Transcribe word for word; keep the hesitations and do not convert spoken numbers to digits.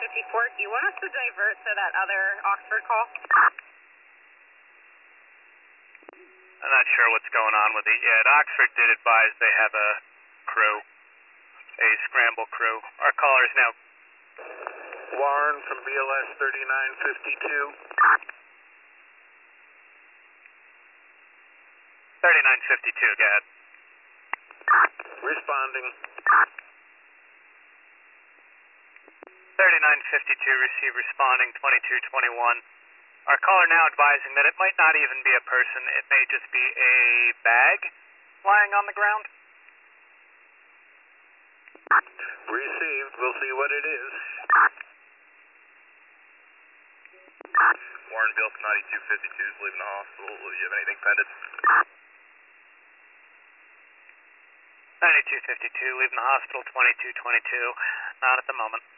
fifty-four, do you want us to divert to that other Oxford call? I'm not sure what's going on with it yet. Oxford did advise they have a crew, a scramble crew. Our caller is now Warren from B L S thirty-nine fifty-two. thirty-nine fifty-two, go ahead. Responding. thirty-nine fifty-two, receive responding, twenty-two twenty-one. Our caller now advising that it might not even be a person, it may just be a bag lying on the ground. Received, we'll see what it is. Warren Bill from ninety-two fifty-two is leaving the hospital. Do you have anything pending? ninety-two fifty-two, leaving the hospital, twenty-two twenty-two. Not at the moment.